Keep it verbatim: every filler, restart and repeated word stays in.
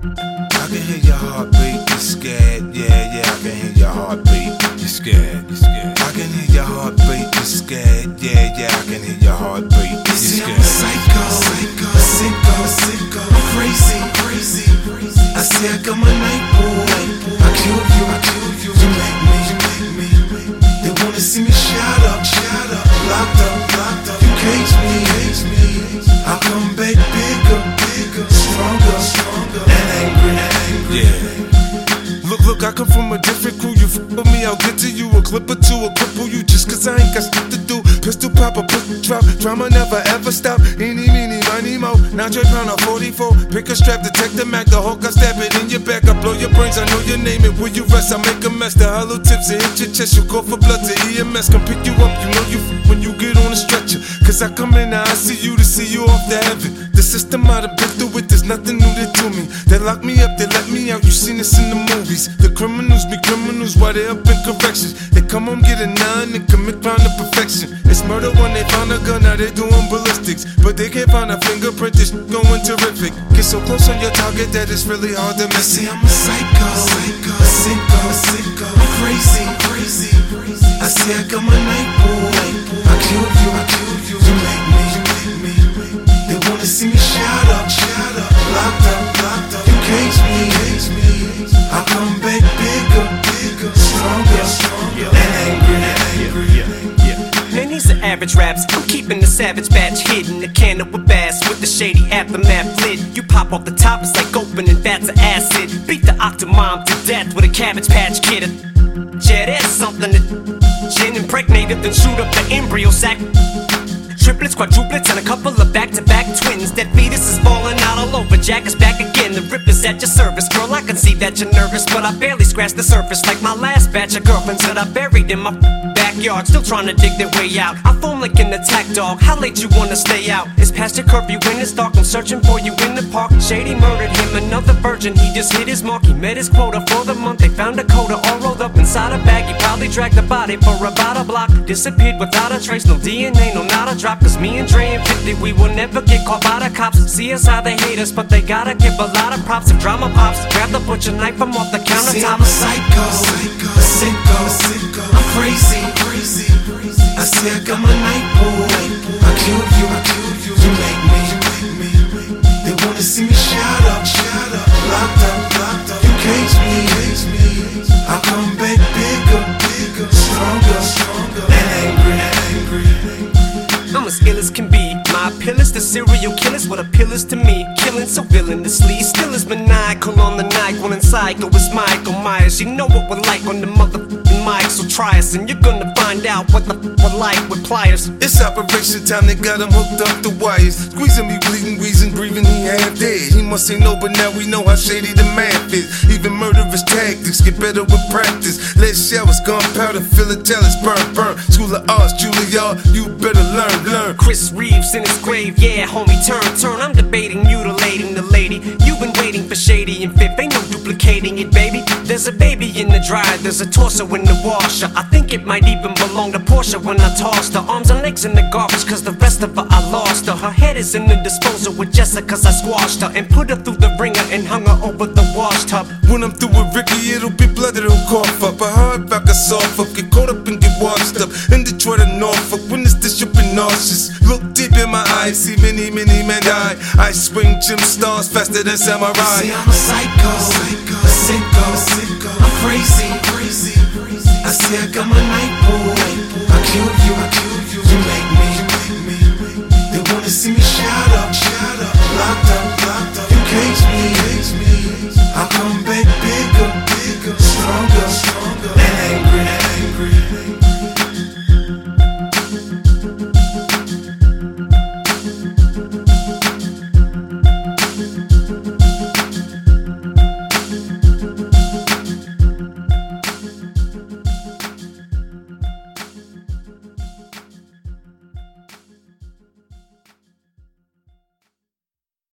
I can hear your heartbeat, you're scared. Yeah, yeah, I can hear your heartbeat. You're scared, you're scared. I can hear your heartbeat, you're scared. Yeah, yeah, I can hear your heartbeat. You're scared. I'm a psycho, psycho, sicko, sicko. I'm crazy, crazy. I say I got my night boy. I kill you, I kill you. You make me, you make me. They wanna see me shut up, shut up. Locked up, locked up. You cage me, cage me. I come back bigger, bigger, stronger, stronger, and angry, angry. Yeah. Look, look, I come from a different crew. You f with me, I'll get to you. A clip or two, a cripple you just cause I ain't got shit to do. Pistol pop, a pistol drop. Drama never ever stop. Eeny, meeny, miny, mo. Now Dre pound a forty-four. Pick a strap, detect the Mac. The Hulk, I stab it in your back. I blow your brains, I know your name. And will you rest? I make a mess. The hollow tips, it hit your chest. You call for blood to E M S. Come pick you up. You know you f when you get on a stretcher. Cause I come in now, I see you to see you off the heaven. The system I'd have been through it, there's nothing new there to me. They lock me up, they let me out, you seen this in the movies. The criminals be criminals while they up in corrections. They come home, get a nine, and commit crime to perfection. It's murder when they found a gun, now they doing ballistics. But they can't find a fingerprint, this going terrific. Get so close on your target that it's really hard to miss. I say I'm a psycho, psycho, sicko, sicko. I'm crazy, crazy. I say I got my night boy. I kill you, I kill you. You make me, you make me. They wanna see me shut up, shut up. Locked up, locked up. You cage me, cage me. I come back bigger, bigger, stronger, stronger, and angry, angry. Yeah, yeah. Man, these are average raps. I'm keeping the savage batch hidden. The candle with bass with the shady aftermath lid. You pop off the top, it's like opening vats of acid. Beat the Octomom to death with a Cabbage Patch Kid. Yeah, there's something that gin impregnated, then shoot up the embryo sac. Triplets, quadruplets, and a couple of back-to-back twins. That fetus is falling out all over. Jack is back again. The rip is at your service. Girl, I can see that you're nervous, but I barely scratched the surface. Like my last batch of girlfriends that I buried in my backyard, still trying to dig their way out. I foam like an attack dog. How late you wanna stay out? It's past your curfew when it's dark. I'm searching for you in the park. Shady murdered him, another virgin. He just hit his mark. He met his quota for the month. They found a coda all rolled up inside a bag. He probably dragged the body for about a block. Disappeared without a trace. No D N A, no not a drop. Cause me and Dre and fifty, we will never get caught by the cops. See us how they hate us, but they gotta give a lot of props. If drama pops, grab the butcher knife from off the countertop. See, I'm a psycho, psycho, sicko, sicko. I'm crazy, crazy. I say I got my night boy. I kill you, I kill you. You make me, you make me. They wanna see me shut up, shut up. Locked up, locked up. You cage me, cage me. I come back bigger, bigger, stronger, stronger, and angry, angry. I'm as ill as can be. My appeal is to serial killers, what appeal is to me. Killing so villainously, still is maniacal on the night. When in psycho is Michael Myers. You know what we're like on the motherfucking mic, so try us and you're gonna find out what the f we're like with pliers. It's operation time, they got him hooked up the wires. Squeezing me, bleeding, wheezing, breathing, he half dead. He must say no, but now we know how shady the math is. Even murderous tactics get better with practice. Lead showers, gunpowder, philatelics, burn, burn. School of Arts, Juilliard, you better learn, learn. Chris Reeves in his grave, yeah, homie, turn, turn. I'm debating, mutilating the lady. You've been waiting for Shady and Fifth, ain't no duplicating it, baby. There's a baby in the dryer, there's a torso in the washer. I think it might even belong to Portia when I tossed her. Arms and legs in the garbage, cause the rest of her I lost her. Her head is in the disposal with Jessica, cause I squashed her. And put her through the ringer and hung her over the wash tub. When I'm through with Ricky, it'll be blood that'll cough up. A hard rock, a soft up, get caught up and get washed up. In Detroit and Norfolk, when it's this, you'll be nauseous. Look deep in my eyes, see many, many men die. I swing gym stars faster than samurai. See, I'm a psycho, psycho, a sicko, sicko. I'm crazy, crazy. I say I got my night boy. I kill you, I kill you. You